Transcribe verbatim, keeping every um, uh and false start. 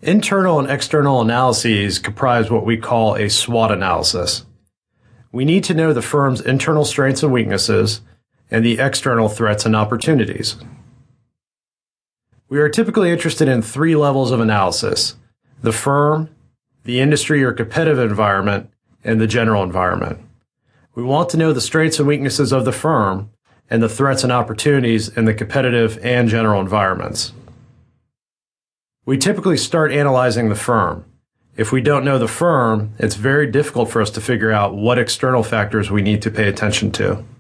Internal and external analyses comprise what we call a SWOT analysis. We need to know the firm's internal strengths and weaknesses and the external threats and opportunities. We are typically interested in three levels of analysis: the firm, the industry or competitive environment, and the general environment. We want to know the strengths and weaknesses of the firm and the threats and opportunities in the competitive and general environments. We typically start analyzing the firm. If we don't know the firm, it's very difficult for us to figure out what external factors we need to pay attention to.